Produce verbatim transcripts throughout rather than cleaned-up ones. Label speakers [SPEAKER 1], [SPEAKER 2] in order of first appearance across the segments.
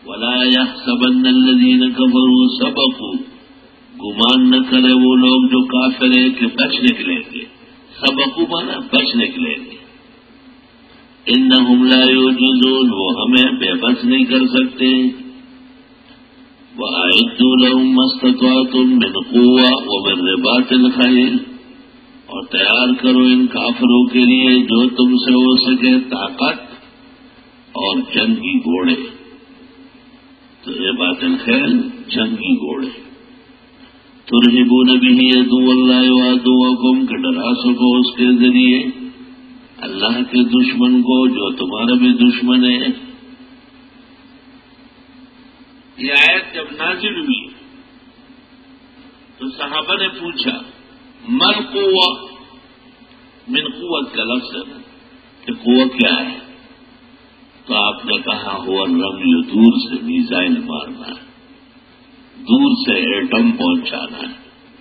[SPEAKER 1] ولا يحسبن الذين كفروا سبقوا، گمان نہ کرے وہ لوگ جو کافر ہیں کہ بچ نکلیں گے. سبقوا مانا بچ نکلیں گے. انہم لا یعجزون، وہ ہمیں بے بس نہیں کر سکتے. وَأَعِدُّوا لَهُم مَّا اسْتَطَعْتُم مِّنْ قُوَّةٍ وَمِن رِّبَاطِ الْخَيْلِ، اور تیار کرو ان کافروں کے لیے جو تم سے ہو سکے طاقت اور جنگی گھوڑے. تو رباط الخیل جنگی گھوڑے. ترہبون بہ عدو اللہ وعدوکم، کہ ڈرا سکو اس کے ذریعے اللہ کے دشمن کو جو تمہارا بھی دشمن ہے. یہ آیت جب نازل ہوئی تو صحابہ نے پوچھا مل قوہ، من قوت کا لفظ ہے کہ قوت کیا ہے؟ تو آپ نے کہا ہوا رمی، دور سے میزائل مارنا ہے، دور سے ایٹم پہنچانا ہے.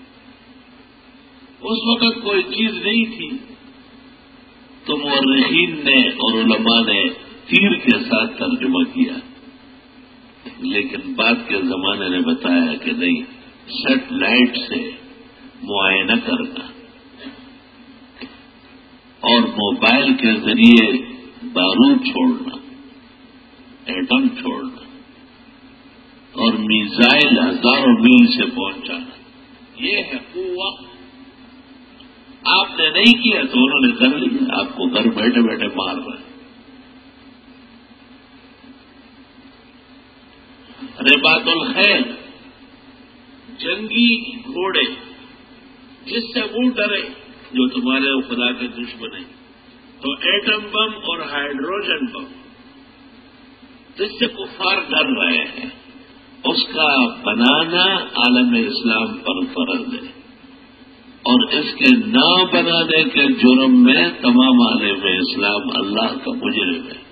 [SPEAKER 1] اس وقت کوئی چیز نہیں تھی تو مورخین نے اور علماء نے تیر کے ساتھ ترجمہ کیا، لیکن بعد کے زمانے نے بتایا کہ نہیں، سیٹلائٹ سے معائنہ کرنا اور موبائل کے ذریعے بارود چھوڑنا، ایٹم چھوڑنا اور میزائل ہزاروں میل سے پہنچانا، یہ ہے قوت. آپ نے نہیں کیا تو انہوں نے کر لیا، آپ کو گھر بیٹھے بیٹھے مار رہے ہیں. رباط الخیل جنگی گھوڑے، جس سے وہ ڈرے جو تمہارے خدا کے دشمن ہیں. تو ایٹم بم اور ہائیڈروجن بم جس سے کفار ڈر رہے ہیں، اس کا بنانا عالم اسلام پر فرض ہے، اور اس کے نہ بنانے کے جرم میں تمام عالم اسلام اللہ کا مجرم ہے.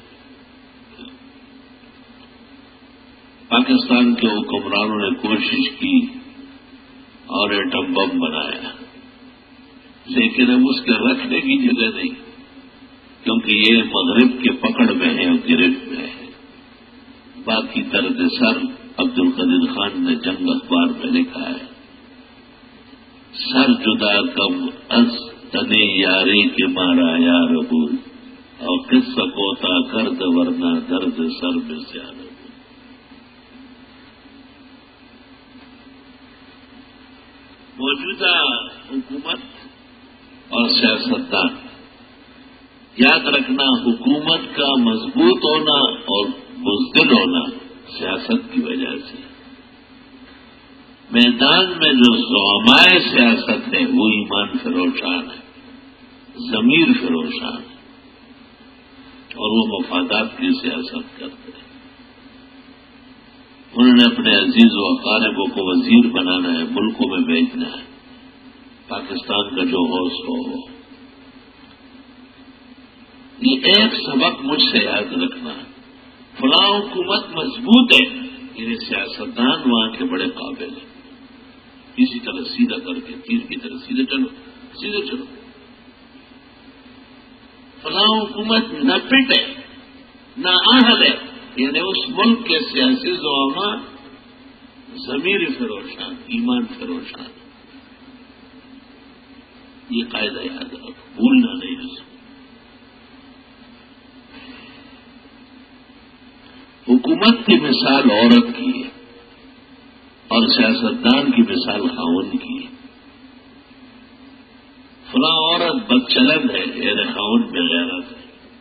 [SPEAKER 1] پاکستان کے حکمرانوں نے کوشش کی اور ایٹم بم بنایا، لیکن اب اس کے رکھنے کی جگہ نہیں، کیونکہ یہ مغرب کے پکڑ میں ہے اور گرفت میں ہے. باقی درد سر عبد القدیر خان نے جنگ اخبار میں لکھا ہے، سر جدا کم از تنے یاری کے مارا یار بول، اور قصہ کوتا کرد ورنہ درد سر میں زیادہ. موجودہ حکومت اور سیاستدان، یاد رکھنا حکومت کا مضبوط ہونا اور بزدل ہونا سیاست کی وجہ سے. میدان میں جو زعمائے سیاست ہے وہ ایمان فروشان ہے، ضمیر فروشان ہے، اور وہ مفادات کی سیاست کرتے ہیں. انہوں نے اپنے عزیز و اقاربوں کو وزیر بنانا ہے، ملکوں میں بھیجنا ہے. پاکستان کا جو ہوش ہو، یہ ایک سبق مجھ سے یاد رکھنا، فلاں حکومت مضبوط ہے، یعنی سیاستدان وہاں کے بڑے قابل ہیں. اسی طرح سیدھا کر کے تیر کی طرح سیدھے چلو، سیدھے چلو. فلاں حکومت نہ پٹ ہے، نہ اہل ہے، یعنی اس ملک کے سیاسی زعما ضمیر فروشان، ایمان فروشان. یہ قاعدہ یاد رکھو، بھولنا نہیں اس کو. حکومت کی مثال عورت کی ہے اور سیاستدان کی مثال خاوند کی ہے. فلاں عورت بدچلن ہے، یعنی خاوند بغیرت ہے.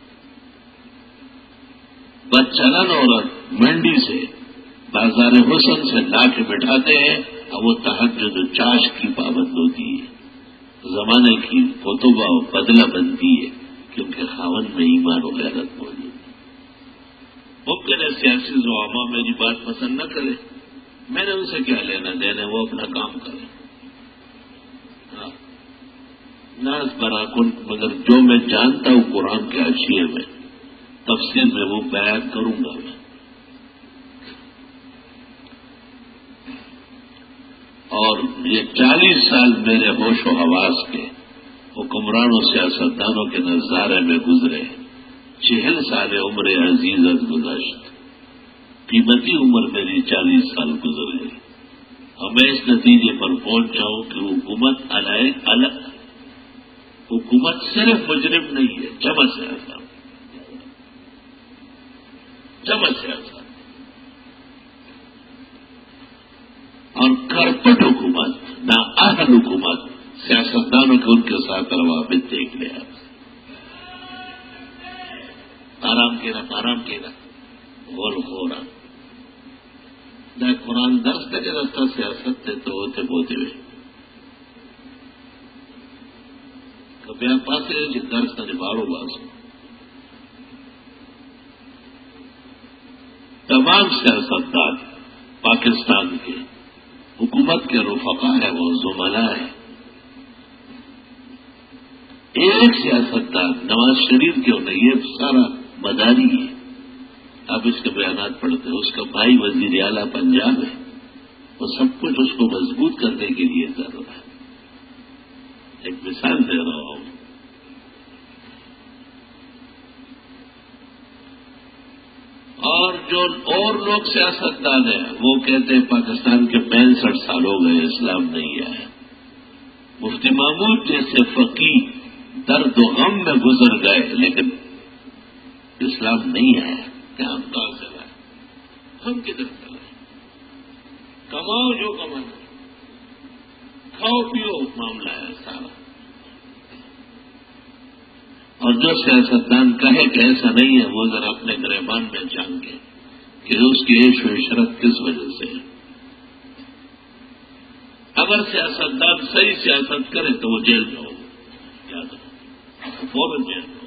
[SPEAKER 1] بدچلن عورت منڈی سے بازار حسن سے لا کے بٹھاتے ہیں، اب وہ تہجد و چاش کی پابند ہوتی ہے، زمانے کی کتبہ و بدلہ بنتی ہے، کیونکہ خاوند میں ایمان و غیرت موجود ہے. ممکن ہے سیاسی زعما میری بات پسند نہ کرے، میں نے ان سے کیا لینا دینا، وہ اپنا کام کرے. ہاں ناز براکن، مگر جو میں جانتا ہوں قرآن کے حاشیے میں تفسیر میں وہ بیان کروں گا. میں اور یہ چالیس سال میرے ہوش و حواس کے حکمرانوں سیاستدانوں کے نظارے میں گزرے، چہل سال عمر عزیزت گزشت. قیمتی عمر میری چالیس سال گزر گئی اور میں اس نتیجے پر پہنچ جاؤں کہ حکومت الگ الگ حکومت صرف مجرم نہیں ہے، جمع سیاست جمع سیاست اور کرپٹ حکومت نہ اہل حکومت سیاستدانوں کے ان کے ساتھ روابط دیکھ لیا. آرام کینا آرام کینا غور خورا نہ قرآن درس دے کے رستہ سیاست تے تو ہوتے بوتے ہوئے کبھی آپ پاتے جو درس نہ نبھاڑو باز تمام سیاستدان پاکستان کے حکومت کے رفقا ہے، وہ زملا ہے. ایک سیاستدان نواز شریف کے ہونے یہ سارا مداری ہے. آپ اس کے بیانات پڑھتے ہیں، اس کا بھائی وزیر اعلیٰ پنجاب ہے، وہ سب کچھ اس کو مضبوط کرنے کے لیے کر رہا ہے. ایک مثال دے رہا ہوں. اور جو اور لوگ سیاستدان ہیں وہ کہتے ہیں پاکستان کے پینسٹھ سال ہو گئے اسلام نہیں آیا. مفتی محمود جیسے فقیر درد و غم میں گزر گئے لیکن اسلام نہیں آیا. کہ ہم کہاں سے لائے؟ ہم کدھر سے لائے؟ کماؤ جو کمانا، کھاؤ پیو معاملہ ہے سارا. اور جو سیاستدان کہے کہ ایسا نہیں ہے وہ ذرا اپنے گریبان میں جان کے کہ اس کی عیش و عشرت کس وجہ سے ہے. اگر سیاستدان صحیح سیاست کرے تو وہ جیل میں ہو، یاد رکھو فوراً جیل میں ہو.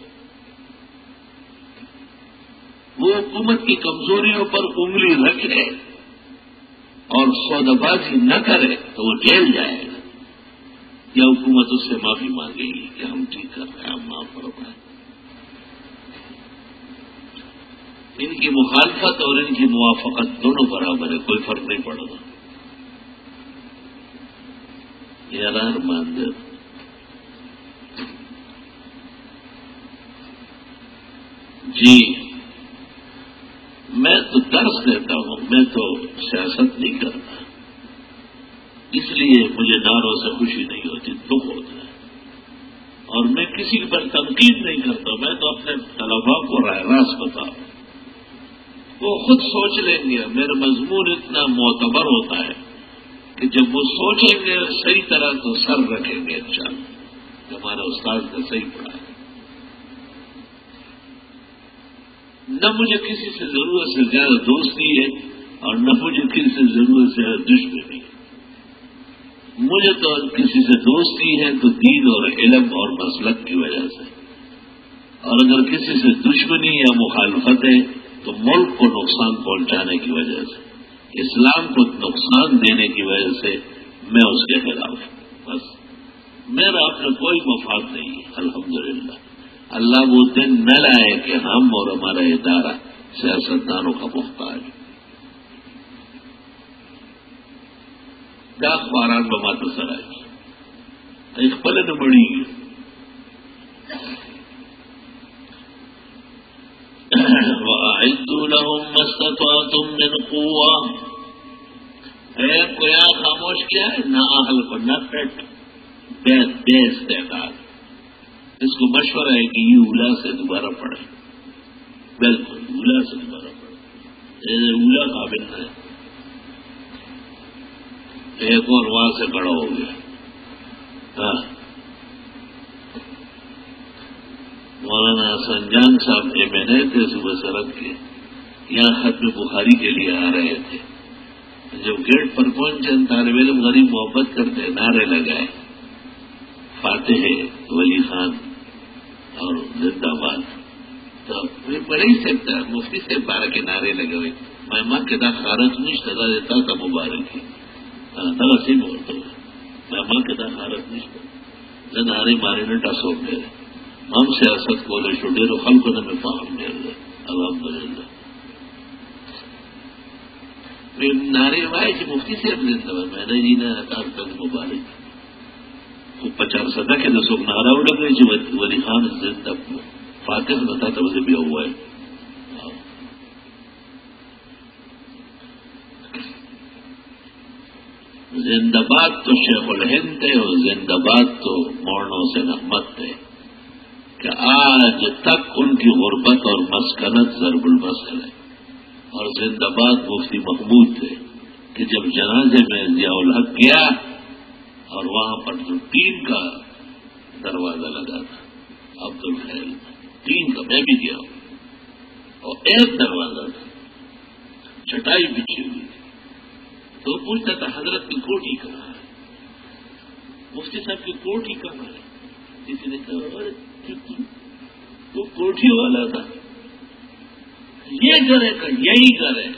[SPEAKER 1] وہ حکومت کی کمزوریوں پر انگلی رکھے اور سودا بازی نہ کرے تو وہ جیل جائے گا یا حکومت اس سے معافی مانگے گی کہ ہم ٹھیک کر رہے ہیں، ہم معاف فرمائیں. ان کی مخالفت اور ان کی موافقت دونوں برابر ہے، کوئی فرق نہیں پڑتا. یار مان دے جی میں تو درس دیتا ہوں، میں تو سیاست نہیں کرتا. اس لیے مجھے نعروں سے خوشی نہیں ہوتی، دکھ ہوتا ہے. اور میں کسی پر تنقید نہیں کرتا، میں تو اپنے طلباء کو راہ راست بتاؤں، وہ خود سوچ لیں گے. میرا مضمون اتنا معتبر ہوتا ہے کہ جب وہ سوچیں گے صحیح طرح تو سر رکھیں گے انشاءاللہ کہ ہمارا استاد نے صحیح پڑھا ہے. نہ مجھے کسی سے ضرورت سے زیادہ دوستی ہے اور نہ مجھے کسی سے ضرورت سے زیادہ دشمنی ہے. مجھے تو کسی سے دوستی ہے تو دین اور علم اور مسلک کی وجہ سے، اور اگر کسی سے دشمنی یا مخالفت ہے تو ملک کو نقصان پہنچانے کی وجہ سے، اسلام کو نقصان دینے کی وجہ سے میں اس کے خلاف ہوں. بس میرا اپنا کوئی مفاد نہیں ہے. الحمدللہ اللہ وہ دن نہ لائے کہ ہم اور ہمارا ادارہ سیاستدانوں کا محتاج. کیا اخبارات بماتا سرائے ایک پلے نہ بڑی وَأَعِدُّوا لَهُم مَّا اسْتَطَعْتُم مِّن قُوَّةٍ. اے کویا خاموش کیا ہے نہ اہل کو نہ پیٹ بے بے استعداد. اس کو مشورہ ہے کہ یہ اولا سے دوبارہ پڑھے. بالکل اولا سے دوبارہ پڑھے. اولا قابل ہے. ایک اور وہاں سے کھڑا ہو گیا. ہاں مولانا حسن جان صاحب ایم این اے تھے صبح سرد کے، یہاں ختم بخاری کے لیے آ رہے تھے. جب گیٹ پر پہنچے طالب علم غریب محبت کرتے نعرے لگائے فاتح ولی خان اور زندہ باد. تو میں پڑھ ہی سکتا مفتی سے بارہ کے نعرے لگے ہوئے میں ماں کے دا خارج نہیں سزا دیتا تھا مبارک کی سی بولتا ہوں میں ماں کے دا خارج نہیں نعرے مارے نے ٹسو میرے ہم سیاست کو لے چھوڑے تو خلق نے میں فاہم دے رہے الحمد للہ. نعرے وائے کہ مفتی سے زندہ میں نے جی نے تک مبارک پچاس سدا کے دسوک نعرہ اڑ گئے جو ولی خان زندہ فاتح بتا تھا اسے بھی ہوا ہے. زندہ باد تو شیخ الہند تھے اور زندہ باد تو مورنو سے احمد تھے کہ آج تک ان کی غربت اور مسکنت ضرب البصر ہے. اور زندہ باد مفتی محمود تھے کہ جب جنازے میں ضیاء الحق گیا اور وہاں پر جو ٹین کا دروازہ لگا تھا عبد الخیر ٹین کا، میں بھی گیا ہوں، اور ایک دروازہ تھا چٹائی بچھی ہوئی تھی، تو پوچھتا تھا حضرت کی کوٹھی کہاں ہے، مفتی صاحب کی کوٹھی کہاں ہے؟ کسی نے کہا وہ کوٹھی والا تھا، یہ گھر ہے کہ یہی گھر ہے.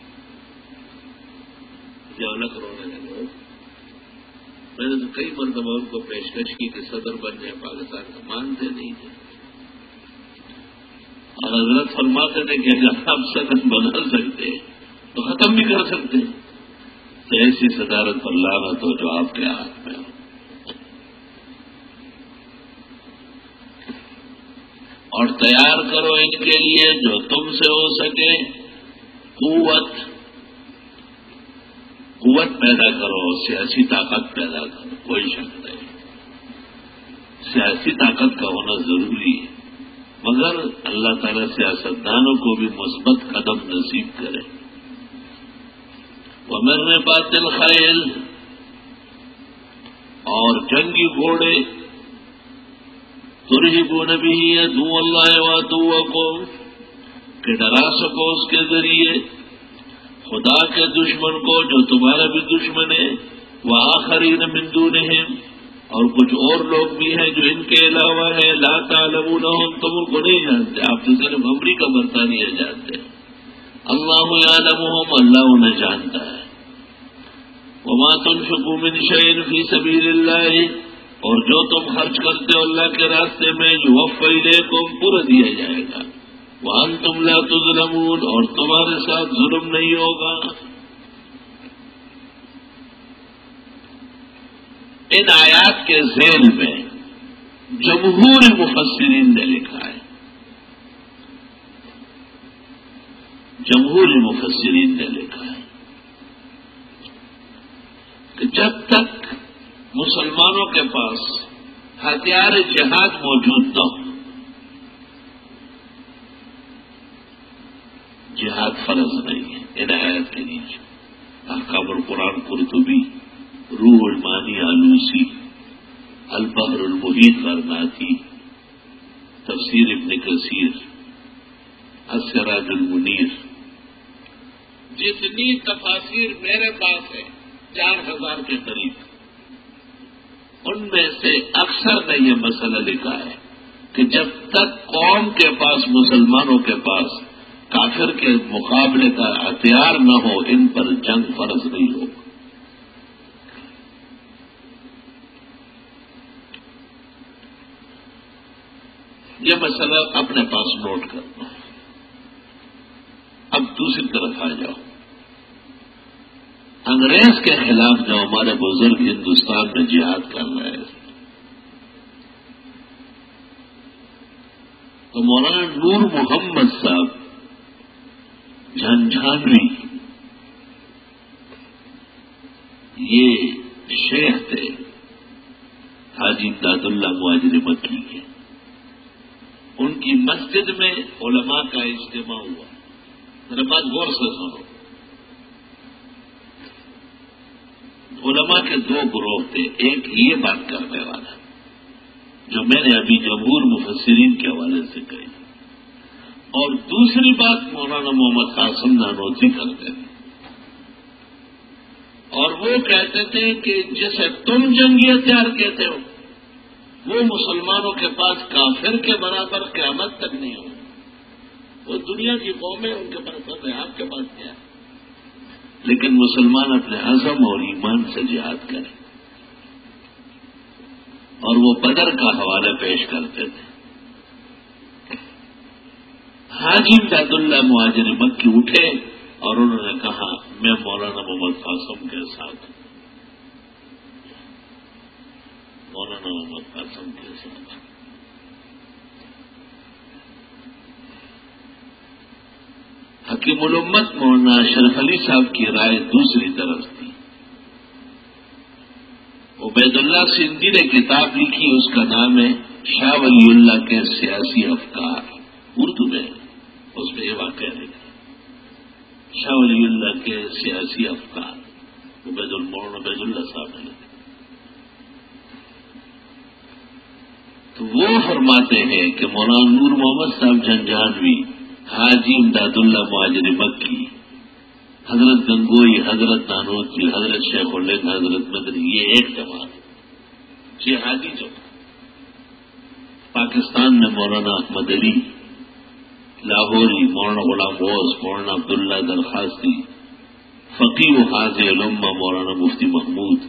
[SPEAKER 1] جولک رونے لگے. میں نے تو کئی مرتبہ ان کو پیشکش کی کہ صدر بن جائے پاکستان کا، مانتے نہیں تھے. اور حضرت فرماتے تھے کہ اگر آپ صدر بنا سکتے تو ختم بھی کر سکتے، تو ایسی صدارت پر لعنت ہو جو آپ کے ہاتھ میں ہو. اور تیار کرو ان کے لیے جو تم سے ہو سکے قوت قوت پیدا کرو، سیاسی طاقت پیدا کرو، کوئی شک نہیں. سیاسی طاقت کا ہونا ضروری ہے، مگر اللہ تعالیٰ سیاستدانوں کو بھی مثبت قدم نصیب کرے. وَمِن رِّبَاطِ الْخَيْلِ، اور جنگی گھوڑے، ترہبون بِهِ عَدُوَّ اللَّهِ وَعَدُوَّكُمْ، کہ ڈرا سکو اس کے ذریعے خدا کے دشمن کو جو تمہارا بھی دشمن ہے، وآخرین من دونہم، اور کچھ اور لوگ بھی ہیں جو ان کے علاوہ ہیں، لا تعلمونہم، تم ان کو نہیں جانتے، آپ تو صرف امریکہ برطانیہ جانتے ہیں. اللہ یعلمہم، اللہ انہیں جانتا ہے. وما تنفقوا من شیء فی سبیل اللہ، اور جو تم خرچ کرتے ہو اللہ کے راستے میں، یوفی الیکم، پورا دیا جائے گا. وانتم لا تظلمون، اور تمہارے ساتھ ظلم نہیں ہوگا. ان آیات کے ذیل میں جمہور مفسرین نے لکھا ہے، جمہور مفسرین نے لکھا ہے کہ جب تک مسلمانوں کے پاس ہتھیار جہاد موجود نہ ہو، جہاد فرض نہیں ہے. ان آیات کے نیچے احکام القرآن قرطبی، روح المانی آلوسی، البحر المحیط غرناطی، تفسیر ابن کثیر، السراج المنیر، جتنی تفاسیر میرے پاس ہے چار ہزار کے قریب، ان میں سے اکثر نے یہ مسئلہ لکھا ہے کہ جب تک قوم کے پاس، مسلمانوں کے پاس کافر کے مقابلے کا ہتھیار نہ ہو، ان پر جنگ فرض نہیں ہوگا. یہ مسئلہ اپنے پاس نوٹ کرنا. اب دوسری طرف آ جاؤ. انگریز کے خلاف جو ہمارے بزرگ ہندوستان میں جہاد کر رہے ہیں، تو مولانا نور محمد صاحب جھنجھانوی، یہ شیخ تھے حاجی امداد اللہ مہاجر مکی کے. ان کی مسجد میں علماء کا اجتماع ہوا. میرے بات غور سے سنو. علماء کے دو گروہ تھے، ایک یہ بات کرنے والا جو میں نے ابھی جمہور مفسرین کے حوالے سے کہی، اور دوسری بات مولانا محمد قاسم نانوتوی کرتے تھے. اور وہ کہتے تھے کہ جسے تم جنگی ہتھیار کہتے ہو وہ مسلمانوں کے پاس کافر کے برابر قیامت تک نہیں ہو. وہ دنیا کی قومیں ان کے پاس ہے، آپ کے پاس کیا ہے؟ لیکن مسلمان اپنے عزم اور ایمان سے جہاد کریں. اور وہ بدر کا حوالہ پیش کرتے تھے. حاجی امداد اللہ مہاجر مکی اٹھے اور انہوں نے کہا میں مولانا محمد قاسم کے ساتھ ہوں، مولانا محمد قاسم کے ساتھ. حکیم الامت مولانا اشرف علی صاحب کی رائے دوسری طرف تھی. عبید اللہ سندھی نے کتاب لکھی، اس کا نام ہے شاہ ولی اللہ کے سیاسی افکار، اردو میں اس میں یہ واقعہ لکھا، شاہ ولی اللہ کے سیاسی افکار، عبید المولانا عبید اللہ صاحب نے لکھا۔ تو وہ فرماتے ہیں کہ مولانا نور محمد صاحب جھنجھانوی، حاجی امداد اللہ مہاجر مکی، حضرت گنگوئی، حضرت نانوتوی، حضرت شیخ الہند، حضرت مدنی، یہ ایک جماعت جہادی جماعت۔ پاکستان میں مولانا احمد علی لاہوری، مولانا غلام غوث، مولانا عبداللہ درخواستی، فقیہ و حاضر الامہ مولانا مفتی محمود،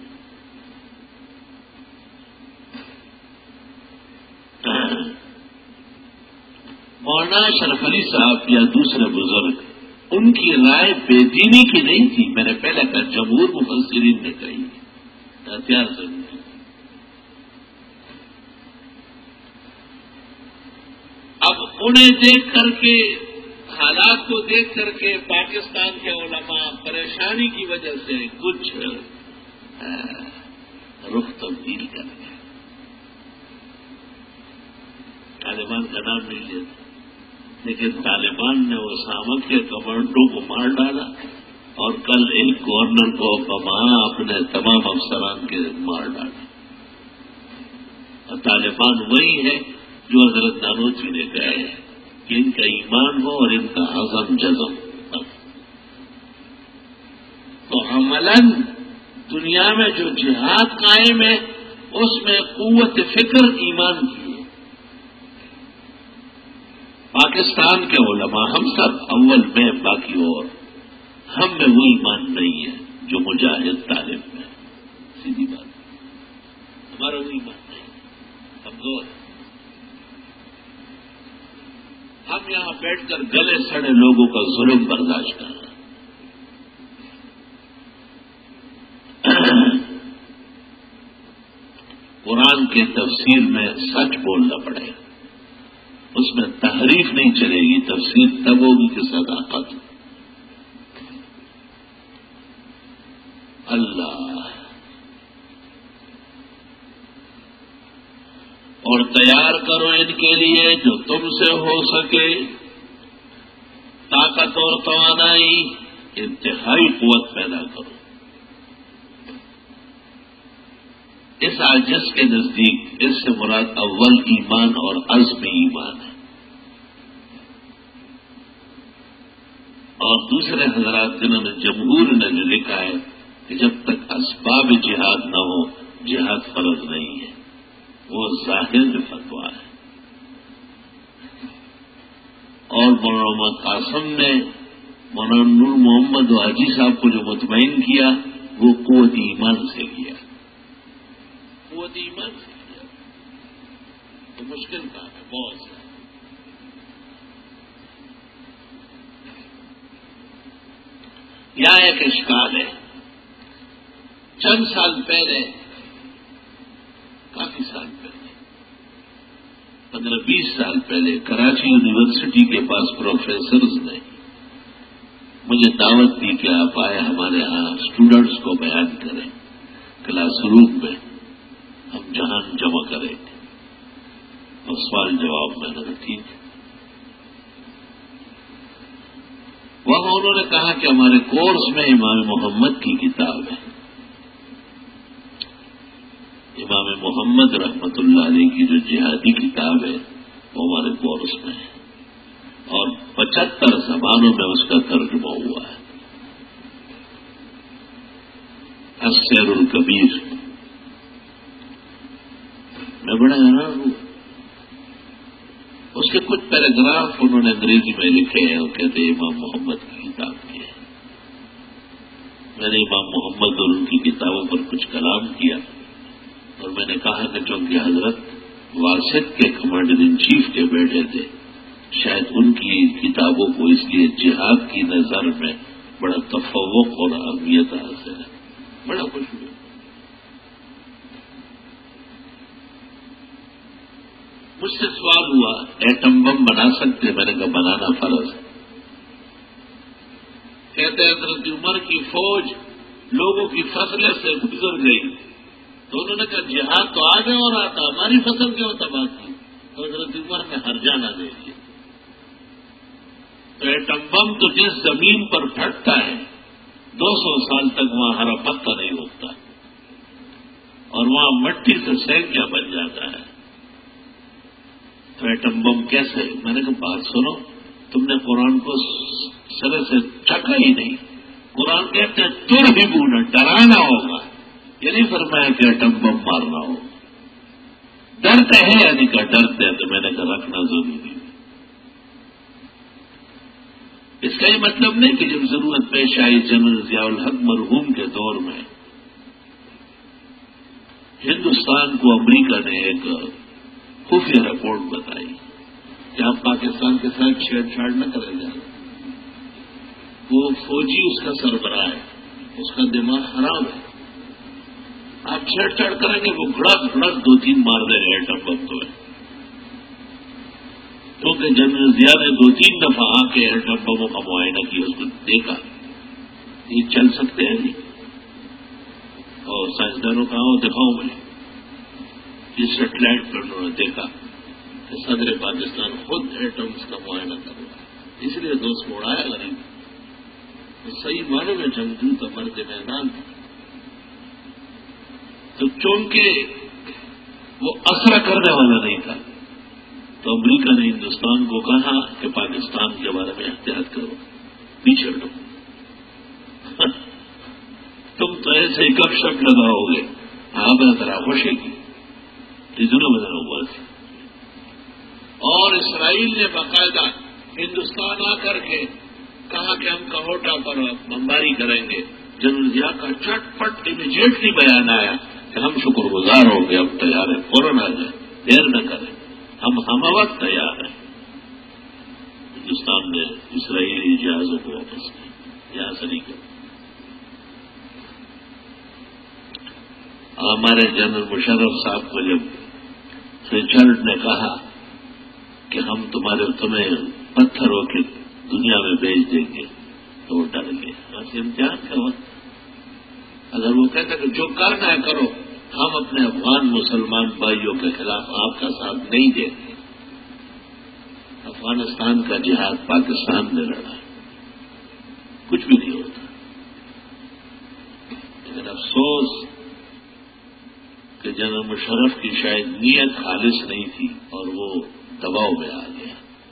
[SPEAKER 1] مولانا شرف علی صاحب یا دوسرے بزرگ، ان کی رائے بے دینی کی نہیں تھی۔ میں نے پہلے کہا جمہور مفسرین نے کہی، احتیاط سے اب انہیں دیکھ کر کے، حالات کو دیکھ کر کے پاکستان کے علماء پریشانی کی وجہ سے کچھ رخ تبدیل کر گئے۔ طالبان کا نام نہیں لیتا، لیکن طالبان نے اسامہ کے کمانڈو کو مار ڈالا اور کل ایک گورنر کو بما اپنے تمام افسران کے مار ڈالا۔ اور طالبان وہی ہے جو حضرت نانوتوی نے کہا ہے کہ ان کا ایمان ہو اور ان کا عزم جزم۔ تو عملاً دنیا میں جو جہاد قائم ہے اس میں قوت فکر ایمان کی ہے۔ پاکستان کے علماء ہم سب اول میں، باقی اور ہم میں وہ ایمان نہیں ہے جو مجاہد طالب میں، سیدھی بات، ہمارا وہ ایمان نہیں ہے، کمزور ہے۔ ہم یہاں بیٹھ کر گلے سڑے لوگوں کا ظلم برداشت کر رہے ہیں۔ قرآن کے تفسیر میں سچ بولنا پڑے گا، اس میں تحریف نہیں چلے گی، تفسیر تب ہوگی کہ صداقت۔ اللہ اور تیار کرو ان کے لیے جو تم سے ہو سکے طاقت اور توانائی، انتہائی قوت پیدا کرو۔ اس عاجز کے نزدیک اس سے مراد اول ایمان اور عزم ایمان ہے، اور دوسرے حضرات جنہوں نے جمہور نے جو لکھا ہے کہ جب تک اسباب جہاد نہ ہو جہاد فرض نہیں ہے، وہ ظاہر فتویٰ ہے۔ اور مولانا قاسم نے مولانا نور محمد واجی صاحب کو جو مطمئن کیا وہ قوت ایمان سے کیا، قوت ایمان سے کیا، تو مشکل کام ہے بہت سے۔ یہاں ایک اشکال ہے، چند سال پہلے، کافی سال پہلے، پندرہ بیس سال پہلے کراچی یونیورسٹی کے پاس پروفیسرز نے مجھے دعوت دی کہ آپ آئے ہمارے ہاں اسٹوڈنٹس کو بیان کریں، کلاس روم میں ہم جہان جمع کریں گے، اور سوال جواب میں نے ٹھیک ہے۔ وہاں انہوں نے کہا کہ ہمارے کورس میں امام محمد کی کتاب ہے، امام محمد رحمت اللہ علیہ کی جو جہادی کتاب ہے وہ ہمارے کورس میں ہے، اور پچہتر زبانوں میں اس کا ترجمہ ہوا ہے۔ السیر الکبیر، میں بڑا حیران ہوں، اس کے کچھ پیراگراف انہوں نے انگریزی میں لکھے ہیں اور کہتے ہیں امام محمد کی کتاب کی ہے۔ میں نے امام محمد اور ان کی کتابوں پر کچھ کلام کیا، اور میں نے کہا کہ چونکہ حضرت واسط کے کمانڈر ان چیف کے بیٹے تھے، شاید ان کی کتابوں کو اس لیے جہاد کی نظر میں بڑا تفوق اور اہمیت حاصل ہے۔ بڑا خوش ہوا۔ مجھ سے سوال ہوا ایٹم بم بنا سکتے؟ میں نے کہا بنانا فرض ہے۔ کہتے حضرت عمر کی فوج لوگوں کی فصلیں سے گزر گئی، تو انہوں نے کہا جہاد تو آگے ہو رہا تھا، ہماری فصل کیوں تباہ کی؟ تو حضرت عمر نے ہر جانا دے دیا۔ تو ایٹم بم تو جس زمین پر پھٹتا ہے دو سو سال تک وہاں ہرا پتا نہیں ہوتا، اور وہاں مٹی سے سینکڑا بن جاتا ہے۔ تو ایٹم بم کیسے؟ میں نے کہا بات سنو، تم نے قرآن کو سرے سے چکا ہی نہیں۔ قرآن کہتے ہیں تر ہی بونا، ڈرانا ہوگا، یہ نہیں فرمایا کہ ایٹم بم مارنا ہو۔ ڈرتے ہیں یعنی کہ ڈرتے ہیں، تو میں نے کہا رکھنا ضروری ہے۔ اس کا یہ مطلب نہیں کہ جب ضرورت پیش آئی جنرل ضیاء الحق مرحوم کے دور میں ہندوستان کو امریکہ نے ایک خفیہ رپورٹ بتائی کہ آپ پاکستان کے ساتھ چھیڑ چھاڑ نہ کرے جائیں۔ وہ فوجی اس کا سربراہ ہے، اس کا دماغ خراب ہے، آپ چھیڑ چھاڑ کریں گے وہ گھڑک گھڑک دو تین مار دیں گے ایٹم بم تو ہے۔ کیونکہ جنرل ضیاء نے دو تین دفعہ آ کے ایٹم بموں کا معائنہ کیا، اس کو دیکھا یہ چل سکتے ہیں نہیں، اور سائنسدانوں کا آؤ دکھاؤ مجھے، یہ سیٹلائٹ پر انہوں نے دیکھا کہ صدر پاکستان خود ایٹمس کا معائنہ کر رہا ہے، اس لیے دوست کو اڑایا غریب، تو صحیح معنی میں جنگجو کا مرد میدان تھا۔ تو چونکہ وہ اثر کرنے والا نہیں تھا تو امریکہ نے ہندوستان کو کہا کہ پاکستان کے بارے میں احتیاط کرو، پیچھے ہٹو، تم تو ایسے ہی گپ شپ لگاؤ گے، آپ ذرا خوشی کی اتنا بدلا ہوا تھا۔ اور اسرائیل نے باقاعدہ ہندوستان آ کر کے کہا کہ ہم کہوٹا پر بمباری کریں گے۔ جنرل ضیاء کا چٹ پٹ امیجیٹلی بیان آیا کہ ہم شکر گزار ہو گئے، اب تیار ہیں، فوراً آ جائیں، دیر نہ کریں، ہم ہم وقت تیار ہیں۔ ہندوستان نے اسرائیلی جہازوں کو واپس کیا، یہاں سے نہیں کیا۔ ہمارے جنرل مشرف صاحب کو جب رچرڈ نے کہا کہ ہم تمہارے تمہیں پتھروں کی دنیا میں بھیج دیں گے تو وہ ڈر گئے۔ بس امتحان کا وقت، اگر وہ کہتے کہ جو کرنا ہے کرو، ہم اپنے افغان مسلمان بھائیوں کے خلاف آپ کا ساتھ نہیں دیں گے۔ افغانستان کا جہاد پاکستان نے لڑا، کچھ بھی نہیں ہوتا، لیکن افسوس کہ جنرل مشرف کی شاید نیت خالص نہیں تھی اور وہ دباؤ میں آ گیا۔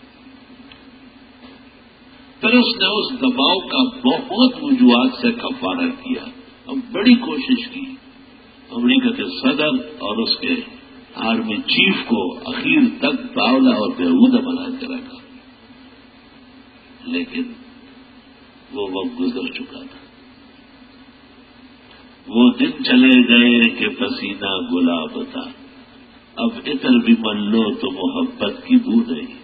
[SPEAKER 1] پھر اس نے اس دباؤ کا بہت وجوہات سے کفارہ کیا اور بڑی کوشش کی، امریکہ کے صدر اور اس کے آرمی چیف کو اخیر تک باولا اور بےہودہ بنا کے رکھا، لیکن وہ وقت گزر چکا تھا۔ وہ دن چلے گئے کہ پسینہ گلاب تھا، اب عطر بھی من لو تو محبت کی بو نہیں۔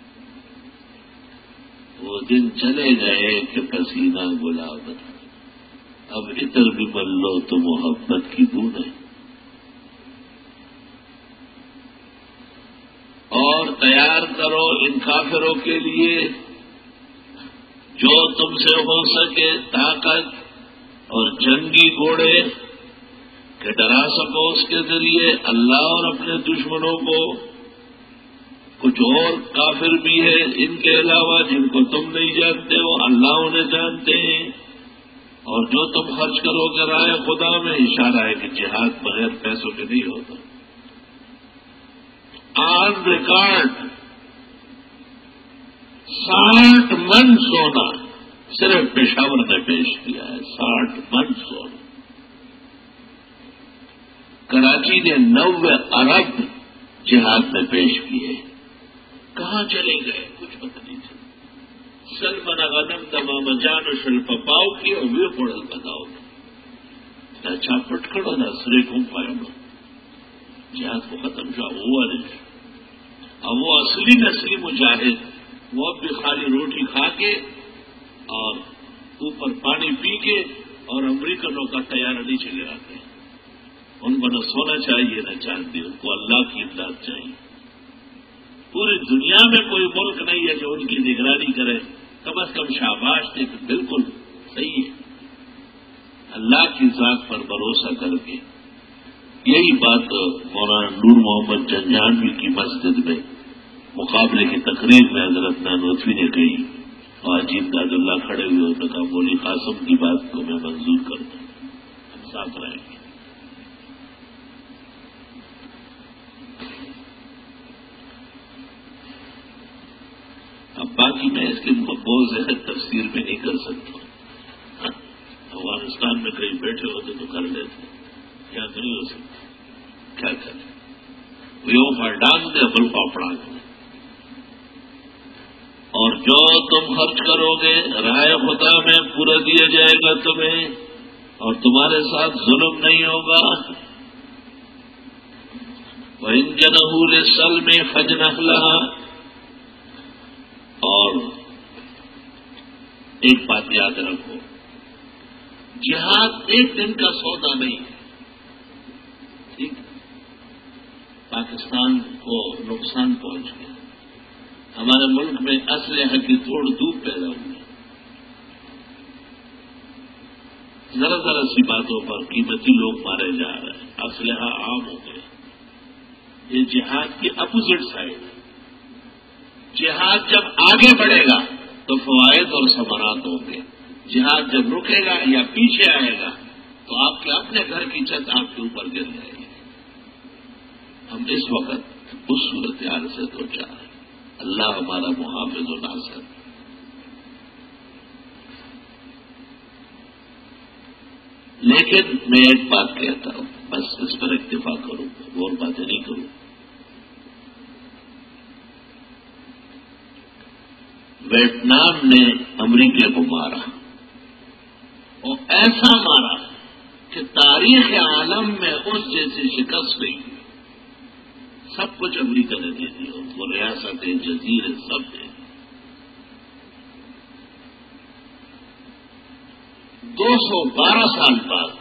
[SPEAKER 1] وہ دن چلے گئے کہ پسینہ گلاب تھا، اب عطر بھی من لو تو محبت کی بو نہیں۔ اور تیار کرو ان کافروں کے لیے جو تم سے ہو سکے طاقت اور جنگی گھوڑے کہ ڈرا سکو اس کے ذریعے اللہ اور اپنے دشمنوں کو۔ کچھ اور کافر بھی ہے ان کے علاوہ جن کو تم نہیں جانتے، وہ اللہ انہیں جانتے ہیں، اور جو تم خرچ کرو گے راہ خدا میں، اشارہ ہے کہ جہاد بغیر پیسوں کے نہیں ہوتا۔ آن ریکارڈ ساٹھ من سونا صرف پشاور نے پیش کیا ہے، ساٹھ من سونا۔ کراچی نے نوے ارب جہاد میں پیش کیے، کہاں چلے گئے کچھ پتہ نہیں چلا۔ سلمن غنم تمام جان و شل پاؤ کی اور وی پڑل بتاؤ اچھا پٹ کھڑو نہ سرے کو پایا جہاد کو ختم کیا ہوا نہیں۔ اب وہ اصلی نسلی مجاہد وہ اب بھی خالی روٹی کھا کے اور اوپر پانی پی کے اور امریکنوں کا تیار نہیں چلے آتے، ان کو نہ سونا چاہیے نہ چاندی، ان کو اللہ کی امداد چاہیے۔ پوری دنیا میں کوئی ملک نہیں ہے جو ان کی نگرانی کرے، کم از کم شاباش دے کہ بالکل صحیح ہے، اللہ کی ذات پر بھروسہ کر کے یہی بات مولانا نور محمد جنجانوی کی مسجد میں مقابلے کی تقریر میں حضرت نانوتوی نے کہی، اور عجیب داد اللہ کھڑے ہوئے انہوں نے کہا مولوی قاسم کی بات کو میں منظور کرتا ہوں، ہم ساتھ رہیں گے۔ اب باقی میں اس کی بہت زیادہ تفسیر میں نہیں کر سکتا ہوں، افغانستان میں کہیں بیٹھے ہوتے تو کر لیتے، کیا نہیں ہو سکتا، کیا کریں، وہ پر ڈانگ دے بل پاپڑا دے، اور جو تم خرچ کرو گے رائے خدا میں پورا دیا جائے گا تمہیں، اور تمہارے ساتھ ظلم نہیں ہوگا۔ وَإِن جَنَحُوا لِلسَّلْمِ فَاجْنَحْ لَهَا۔ اور ایک بات یاد رکھو، جہاد ایک دن کا سودا نہیں ہے، ٹھیک؟ پاکستان کو نقصان پہنچ گیا، ہمارے ملک میں اسلحہ کی توڑ دھوپ پیدا ہوئی، ذرا ذرا سی باتوں پر قیمتی لوگ مارے جا رہے ہیں، اسلحہ عام ہو گیا۔ یہ جہاد کی اپوزٹ سائڈ ہے۔ جہاد جب آگے بڑھے گا تو فوائد اور ثمرات ہوں گے، جہاد جب رکے گا یا پیچھے آئے گا تو آپ کے اپنے گھر کی چھت آپ کے اوپر گر جائے گی۔ ہم اس وقت اس صورتحال سے دو چار ہیں، اللہ ہمارا محافظ و ناصر۔ لیکن میں ایک بات کہتا ہوں، بس اس پر اکتفا کروں، اور باتیں نہیں کروں۔ ویتنام نے امریکہ کو مارا، اور ایسا مارا کہ تاریخ عالم میں اس جیسی شکست نہیں ہوئی۔ سب کچھ امریکہ نے دے دیا، وہ ریاستیں، جزیرے سب دے دی۔ دو سو بارہ سال بعد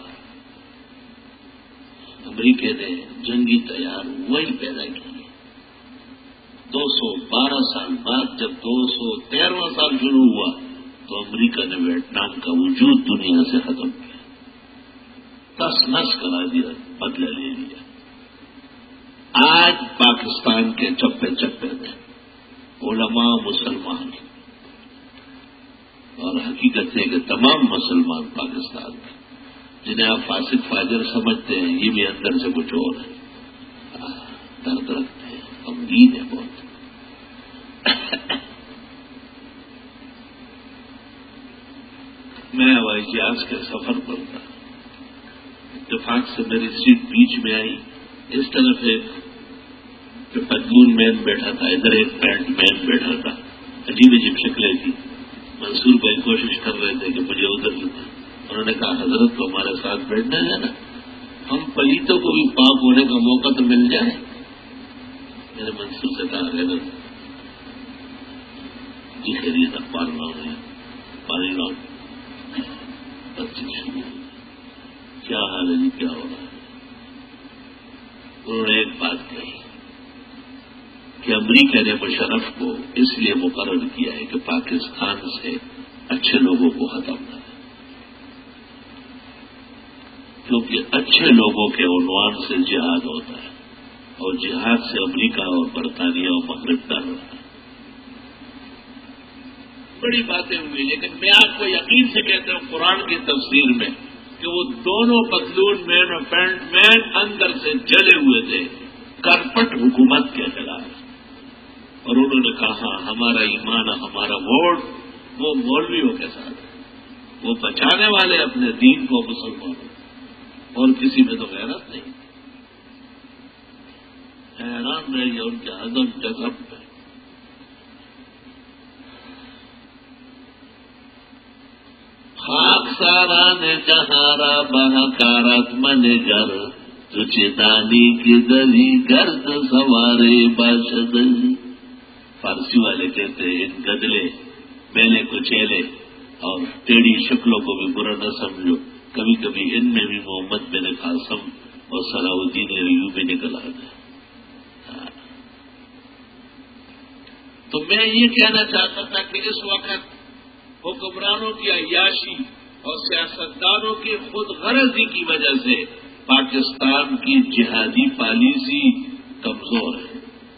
[SPEAKER 1] امریکہ نے جنگی تیار وہی پیدا کی۔ دو سو بارہ سال بعد جب دو سو تیرہواں سال شروع ہوا تو امریکہ نے ویتنام کا وجود دنیا سے ختم کیا، تس نس کرا دیا، بدلہ لے لیا۔ آج پاکستان کے چپے چپے میں علماء مسلمان، اور حقیقت ہے کہ تمام مسلمان پاکستان میں جنہیں آپ فاسق فاجر سمجھتے ہیں، یہ بھی اندر سے کچھ اور ہے، درد رکھتے ہیں، غمگین ہے بہت۔ میں ہوائی جہاز کے سفر پر تھا، اتفاق سے میری سیٹ بیچ میں آئی، اس طرف ایک پتلون مین بیٹھا تھا، ادھر ایک پینٹ مین بیٹھا تھا، عجیب عجیب شکلیں تھی۔ منصور بھائی کوشش کر رہے تھے کہ مجھے ادھر لیتے، انہوں نے کہا حضرت کو ہمارے ساتھ بیٹھنا ہے نا، ہم پلیتوں کو بھی پاک ہونے کا موقع تو مل جائے۔ میں نے منصور سے کہا ہے نا جی خیریت اخبار نہ ہوئے پانی لاؤ، بس شروع کیا حال ہے جی، کیا ہو رہا ہے؟ انہوں نے ایک بات کہی کہ امریکہ نے مشرف کو اس لیے مقرر کیا ہے کہ پاکستان سے اچھے لوگوں کو ختم کرے، کیونکہ اچھے لوگوں کے عنوان سے جہاد ہوتا ہے، اور جہاد سے امریکہ اور برطانیہ اور مغرب ڈر رہا ہے۔ بڑی باتیں ہوئی، لیکن میں آپ کو یقین سے کہتا ہوں قرآن کی تفسیر میں کہ وہ دونوں پتلون مین اور پینٹ مین اندر سے جلے ہوئے تھے کرپٹ حکومت کے خلاف، اور انہوں نے کہا ہمارا ایمان، ہمارا ووٹ وہ مولویوں کے ساتھ، وہ بچانے والے اپنے دین کو مسلمانوں، اور کسی میں تو غیرت نہیں۔ حیران رہی ان کے عزم جذب پہ۔ خاک سارا نے جہارا بہکارت من گر، تجھے دانی کی دلی گرد سوارے باشد۔ فارسی والے کہتے ہیں ان گدلے میلے کچیلے اور ٹیڑھی شکلوں کو بھی برا نہ سمجھو، کبھی کبھی ان میں بھی محمد بن قاسم اور صلاح الدین ایوبی نکل آتے ہیں۔ تو میں یہ کہنا چاہتا تھا کہ اس وقت حکمرانوں کی عیاشی اور سیاستدانوں کی خود غرضی کی وجہ سے پاکستان کی جہادی پالیسی کمزور ہے.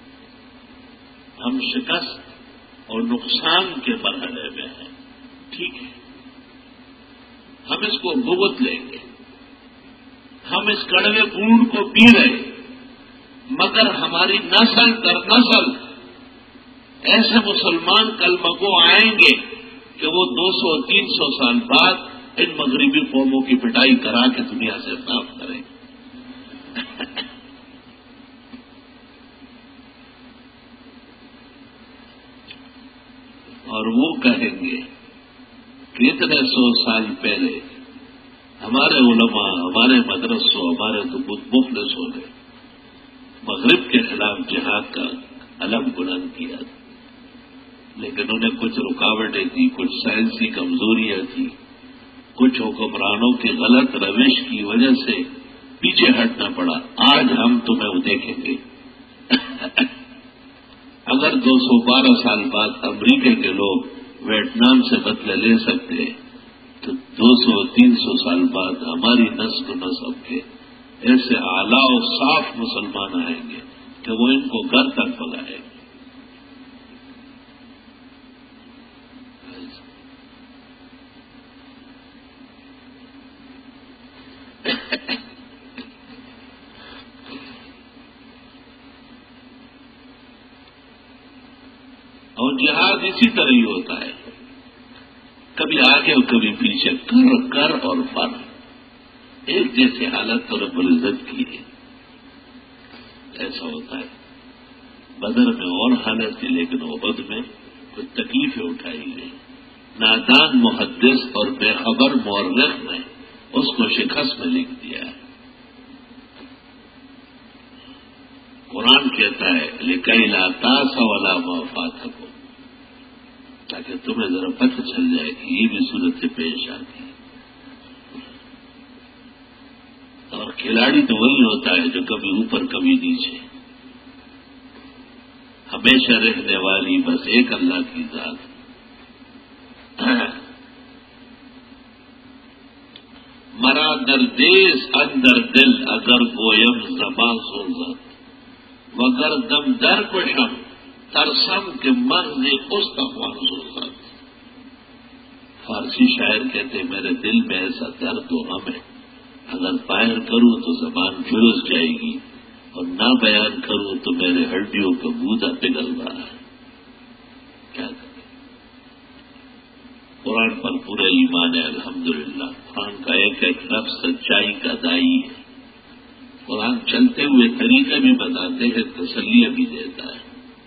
[SPEAKER 1] ہم شکست اور نقصان کے مرحلے میں ہیں. ٹھیک ہے، ہم اس کو بھگت لیں گے. ہم اس کڑوے گوڑ کو پی رہے، مگر ہماری نسل در نسل ایسے مسلمان کلمہ گو آئیں گے کہ وہ دو سو تین سو سال بعد ان مغربی قوموں کی پٹائی کرا کے دنیا سے صاف کریں. اور وہ کہیں گے کہ اتنے سو سال پہلے ہمارے علماء، ہمارے مدرسوں، ہمارے تو مفلسوں نے مغرب کے خلاف جہاد کا علم بلند کیا تھا، لیکن انہیں کچھ رکاوٹیں تھیں، کچھ سائنسی کمزوریاں تھیں، کچھ حکمرانوں کی غلط روش کی وجہ سے پیچھے ہٹنا پڑا. آج ہم تمہیں وہ دیکھیں گے. اگر دو سو بارہ سال بعد امریکہ کے لوگ ویتنام سے بدلے لے سکتے تو دو سو تین سو سال بعد ہماری نسل و نسب کے ایسے اعلیٰ و صاف مسلمان آئیں گے کہ وہ ان کو گھر تک بگائیں گے. اور جہاد اسی طرح ہی ہوتا ہے، کبھی آگے اور کبھی پیچھے، کر کر اور فر. ایک جیسی حالت تو رب العزت کی ہے، ایسا ہوتا ہے. بدر میں اور حالت تھی، لیکن عہد میں کچھ تکلیفیں اٹھائی گئی. نادان محدث اور بے خبر مورخ نے اس کو شکست میں لکھ دیا ہے. قرآن کہتا ہے لِكَيْ لَا تَأْسَوْا عَلَىٰ مَا فَاتَكُمْ، تاکہ تمہیں ذرا پتہ چل جائے کہ یہ بھی صورت سے پیش آتی ہے. اور کھلاڑی تو وہی ہوتا ہے جو کبھی اوپر کبھی نیچے، ہمیشہ رہنے والی بس ایک اللہ کی ذات. مرا در دیس اندر دل اگر گویم زبان سوزد، وگر دم در کشم ترسم کے مرض اس تخوان سوزد. فارسی شاعر کہتے میرے دل میں ایسا درد و غم ہے، اگر باہر کروں تو زبان جھلس جائے گی، اور نہ بیان کروں تو میرے ہڈیوں کا گودا پگھل رہا ہے. کیا کریں؟ قرآن پر پورا ایمان ہے الحمدللہ. قرآن کا ایک ایک لفظ سچائی کا دائی ہے. قرآن چلتے ہوئے طریقے بھی بتاتے ہیں، تسلی بھی دیتا ہے.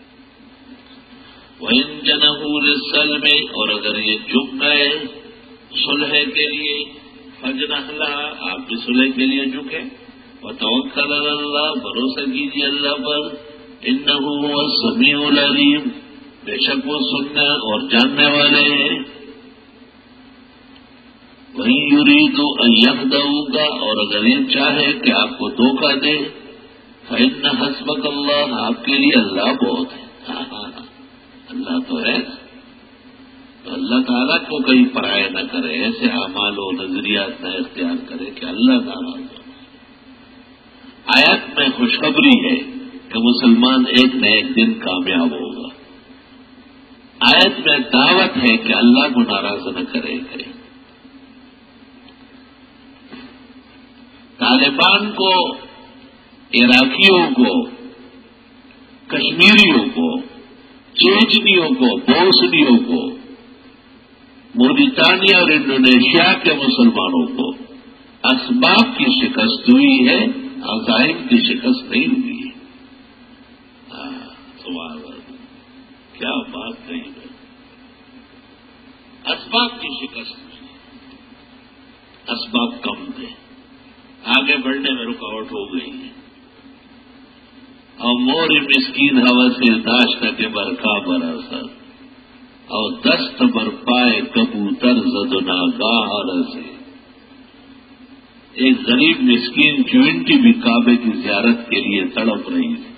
[SPEAKER 1] وَإِن جَنَحُوا لِلسَّلْمِ، اور اگر یہ جھک گئے صلح کے لیے، فَاجْنَحْ لَهَا، آپ بھی صلح کے لیے جھکے. وَتَوَكَّلْ عَلَى اللَّهِ، بھروسہ کیجیے اللہ پر. إِنَّهُ هُوَ السَّمِيعُ الْعَلِيمُ، بے شک وہ سننے اور جاننے والے ہیں. وَإِن يُرِيدُوا أَن يَخْدَعُوكَ، اور اگر یہ چاہے کہ آپ کو دھوکہ دے، فَإِنَّ حَسْبَكَ اللَّهُ، آپ کے لیے اللہ بہت ہے. ہاں ہاں اللہ تو ہے، تو اللہ تعالیٰ کو کہیں پرائے نہ کرے، ایسے اعمال و نظریات نہ اختیار کرے کہ اللہ ناراض ہو. آیت میں خوشخبری ہے کہ مسلمان ایک نہ ایک دن کامیاب ہوگا. آیت میں دعوت ہے کہ اللہ کو ناراض نہ کرے کرے. طالبان کو، عراقیوں کو، کشمیریوں کو، چیچنیوں کو، بوسنیوں کو، موریٹانیا اور انڈونیشیا کے مسلمانوں کو اسباب کی شکست ہوئی ہے، عزائم کی شکست نہیں ہوئی ہے. سبحان اللہ، کیا بات کہی ہے. اسباب کی شکست ہوئی، اسباب کم تھے، آگے بڑھنے میں رکاوٹ ہو گئی ہے. اور موری مسکین ہوا سے داشت کے برکا براسر، اور دست بر پائے کبوتر زدنا گاہ سے. ایک غریب مسکین چونٹی بھی کعبے کی زیارت کے لیے تڑپ رہی تھی.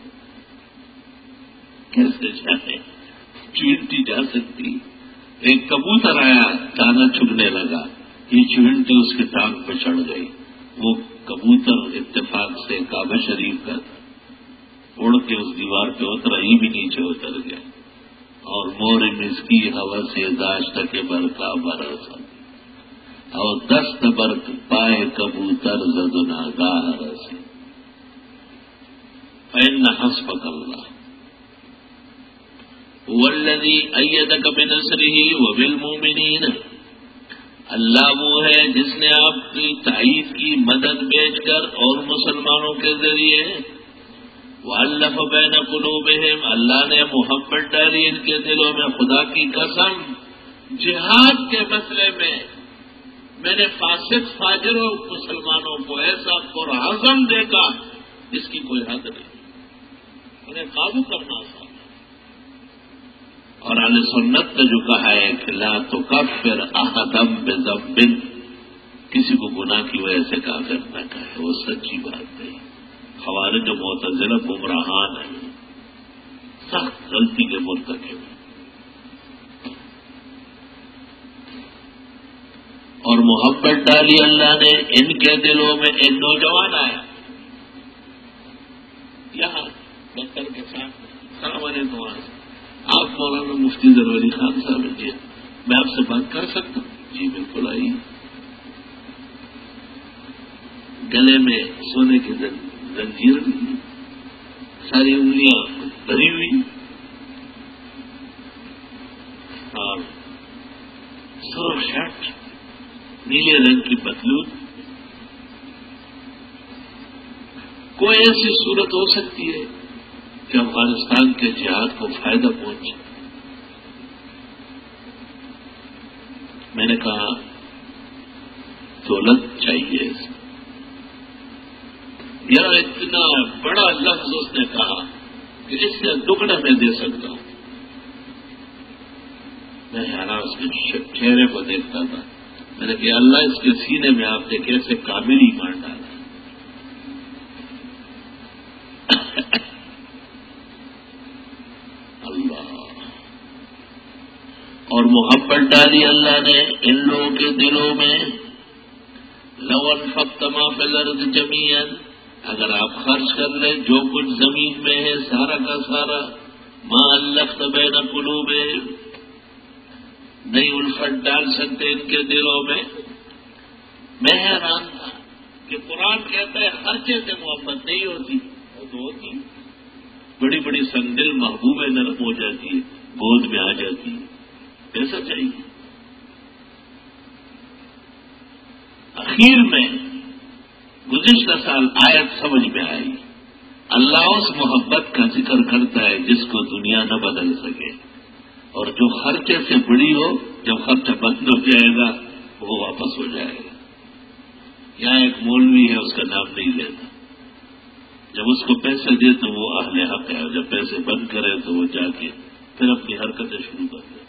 [SPEAKER 1] کیسے جائے؟ چونٹی جا سکتی؟ ایک کبوتر آیا، دانا چگنے لگا، یہ چونٹی اس کی ٹانگ پہ چڑھ گئی، وہ کبوتر اتفاق سے کعبہ شریف کا تھا، اڑ کے اس دیوار پہ اترا ہی بھی نیچے اتر گیا، اور مور مسکی ہوا سے داشت کے برقا برسا اور دست برق پائے کبوتر زدنا گاہ رسی فإن حسبك اللہ والذی ایدک بنصرہ وبالمؤمنین، اللہ وہ ہے جس نے آپ کی تائید کی مدد بیچ کر اور مسلمانوں کے ذریعے، وَأَلَّفَ بَيْنَ قُلُوبِهِمْ، اللہ نے محبت ڈالی ان کے دلوں میں، خدا کی قسم جہاد کے مسئلے میں میں نے فاسق فاجروں مسلمانوں کو ایسا پرعزم دیکھا جس کی کوئی حد نہیں، انہیں قابو کرنا تھا۔ اور اہل سنت نے جو کہا ہے کہ لا تکفر احدم بذنب، کسی کو گناہ کی وجہ سے کافر نہ کہے، وہ سچی بات نہیں۔ خوارج و معتزلہ گمراہان ہیں، سخت غلطی کے مرتکب ہیں، اور محبت ڈالی اللہ نے ان کے دلوں میں۔ ایک نوجوان آیا یہاں دفتر کے ساتھ، السلام علیکم، آپ مولانا مفتی ظفر علی خان صاحب جی، میں آپ سے بات کر سکتا ہوں؟ جی بالکل آئیے۔ گلے میں سونے کی زنجیر، ساری انگلیاں بھری ہوئی، اور سرخ شرٹ، نیلے رنگ کی پتلون۔ کوئی ایسی صورت ہو سکتی ہے کہ افغانستان کے جہاد کو فائدہ پہنچے؟ میں نے کہا دولت چاہیے، یار اتنا بڑا لفظ اس نے کہا کہ اس سے دگنا میں دے سکتا ہوں۔ میں حیران اس کے چہرے کو دیکھتا تھا، میں نے کہا اللہ اس کے سینے میں آپ نے کیسے کامل ایمان ڈالا۔ اللہ، اور محبت ڈالی اللہ نے ان لوگوں کے دلوں میں، لو انفقت ما فی الارض جمیعا، اگر آپ خرچ کر لیں جو کچھ زمین میں ہے سارا کا سارا، ما الفت بین قلوبہم، نہیں الفت ڈال سکتے ان کے دلوں میں۔ میں حیران تھا کہ قرآن کہتا ہے خرچے سے محبت نہیں ہوتی، وہ تو ہوتی، بڑی بڑی سنگل محبوبیں نرم ہو جاتی ہے، گود میں آ جاتی ہے، ایسا چاہیے۔ اخیر میں گزشتہ سال آیت سمجھ میں آئی، اللہ اس محبت کا ذکر کرتا ہے جس کو دنیا نہ بدل سکے، اور جو خرچے سے بڑی ہو، جب خرچہ بند ہو جائے گا وہ واپس ہو جائے گا۔ یہاں ایک مولوی ہے، اس کا نام نہیں لیتا، جب اس کو پیسے دے تو وہ اہل حق ہے، اور جب پیسے بند کرے تو وہ جا کے پھر اپنی حرکتیں شروع کر دے۔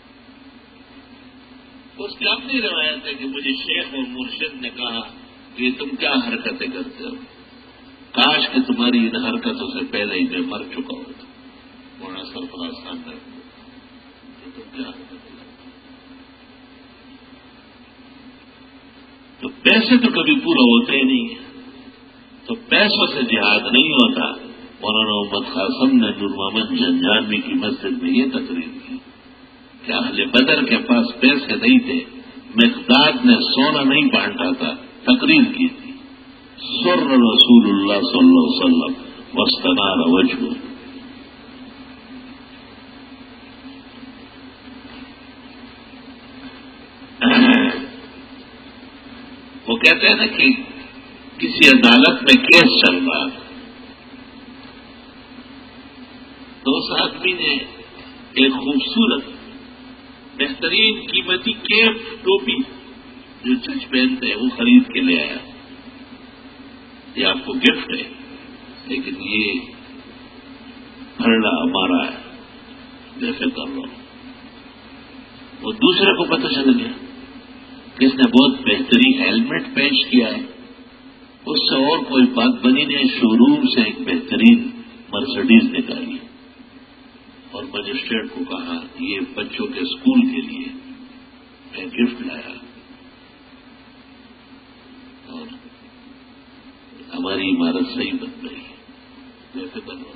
[SPEAKER 1] اس کی اپنی روایت ہے کہ مجھے شیخ اور مرشد نے کہا کہ تم کیا حرکتیں کرتے ہو، کاش کہ تمہاری ان حرکتوں سے پہلے ہی میں مر چکا ہوتا۔ مولانا سرفراز خان نے تم کیا حرکتیں کرتے؟ تو پیسے تو کبھی پورا ہوتے ہی نہیں ہے، تو پیسوں سے جہاد نہیں ہوتا۔ مولانا محمد قاسم نے نور محمد جنجانوی کی مسجد میں یہ تقریر کی کہ اہل بدر کے پاس پیسے نہیں تھے، مقداد نے سونا نہیں بانٹا تھا، تقریر کی تھی، سر رسول اللہ صلی اللہ علیہ وسلم واستنار وجهه۔ وہ کہتے ہیں نا کہ کسی عدالت میں کیس چل رہا، تو اس آدمی نے ایک خوبصورت بہترین قیمتی کیپ ٹوپی جو جج پہنتے ہیں وہ خرید کے لے آیا، یہ آپ کو گفٹ ہے، لیکن یہ پھرڑا ہمارا ہے، جیسے کر لو۔ وہ دوسرے کو پتہ چل گیا کہ اس نے بہت بہترین ہیلمٹ پیش کیا ہے، اس سے اور کوئی بات بنی نہیں، شو روم سے ایک بہترین مرسڈیز نکالی، اور مجسٹریٹ کو کہا یہ بچوں کے اسکول کے لیے میں گفٹ لایا، اور ہماری عمارت صحیح بن رہی ہے، ویسے بنو۔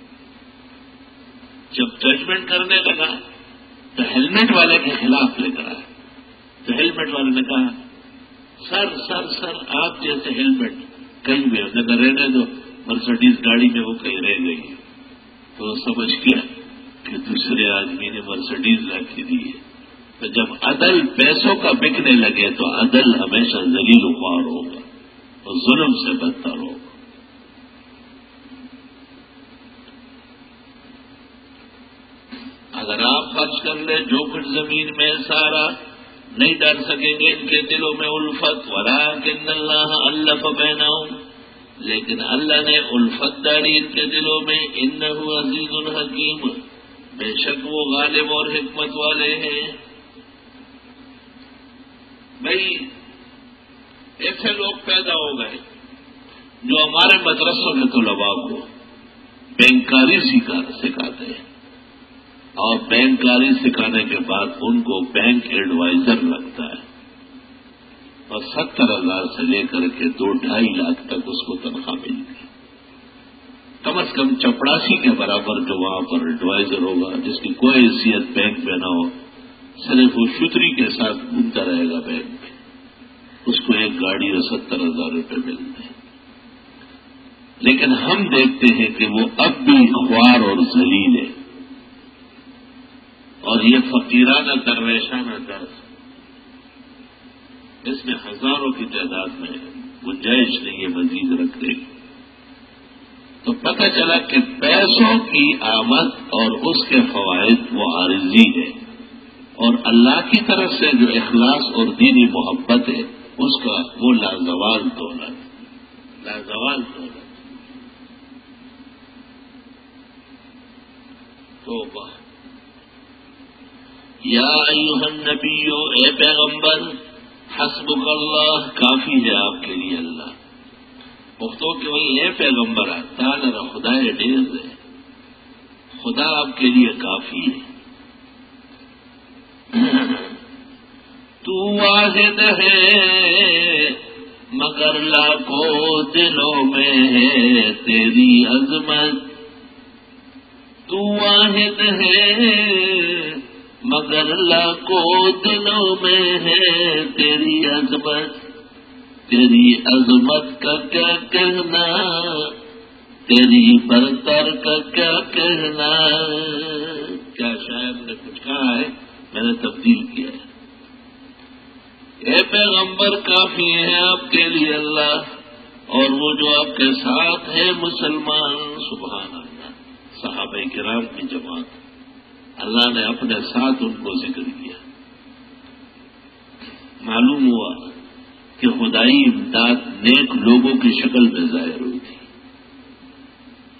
[SPEAKER 1] جب ججمنٹ کرنے لگا تو ہیلمٹ والے کے خلاف لے کر آیا، تو ہیلمٹ والے نے کہا سر سر سر آپ جیسے ہیلمٹ کہیں بھی ہم نے رہنے دو، مرسڈیز گاڑی میں وہ کہیں رہ گئی، تو سمجھ گیا کہ دوسرے آدمی نے مرسڈیز لا کے دی ہے۔ تو جب عدل پیسوں کا بکنے لگے تو عدل ہمیشہ ذلیل و خوار ہوگا اور ظلم سے بدتر ہوگا۔ اگر آپ خرچ کر لیں جو کچھ زمین میں سارا، نہیں ڈر سکیں گے ان کے دلوں میں الفت، ولکن اللہ الف بینہم، لیکن اللہ نے الفت ڈالی ان کے دلوں میں، انہ عزیز الحکیم، بے شک وہ غالب اور حکمت والے ہیں۔ بھائی ایسے لوگ پیدا ہو گئے جو ہمارے مدرسوں میں طلباء کو بینکاری سکھاتے ہیں، اور بینکاری سکھانے کے بعد ان کو بینک ایڈوائزر لگتا ہے، اور ستر ہزار سے لے کر کے دو ڈھائی لاکھ تک اس کو تنخواہ ملتی ہے۔ کم از کم چپڑاسی کے برابر جو وہاں پر ایڈوائزر ہوگا، جس کی کوئی حیثیت بینک میں نہ ہو، صرف وہ شتری کے ساتھ گھومتا رہے گا بینک میں، اس کو ایک گاڑی اور ستر ہزار روپے ملتے ہیں۔ لیکن ہم دیکھتے ہیں کہ وہ اب بھی خوار اور ذلیل ہے، اور یہ فقیرانہ درویشانہ درس، اس میں ہزاروں کی تعداد میں گنجائش نہیں ہے مزید رکھنے کی۔ تو پتہ چلا کہ پیسوں کی آمد اور اس کے فوائد وہ عارضی ہے، اور اللہ کی طرف سے جو اخلاص اور دینی محبت ہے اس کا وہ لازوال دولت، لازوال دولت۔ توبہ۔ یا ایھا النبی، اے پیغمبر، حسبک اللہ، کافی ہے آپ کے لیے اللہ۔ پختوں کہ وہی اے پیغمبر تعالی را خدا ڈیر ہے، خدا آپ کے لیے کافی ہے۔ تو واحد ہے مگر لاکھوں دلوں میں ہے تیری عظمت، تو واحد ہے مگر لاکھوں دلوں میں ہے تیری عظمت، تیری عظمت کا کیا کہنا، تیری برتر کا کیا کہنا۔ کیا شاعر نے کچھ کہا ہے، میں نے تبدیل کیا ہے۔ اے پیغمبر کافی ہے آپ کے لیے اللہ، اور وہ جو آپ کے ساتھ ہے مسلمان۔ سبحان اللہ، صحابہ کرام کی جماعت، اللہ نے اپنے ساتھ ان کو ذکر کیا۔ معلوم ہوا کہ خدائی امداد نیک لوگوں کی شکل میں ظاہر ہوئی۔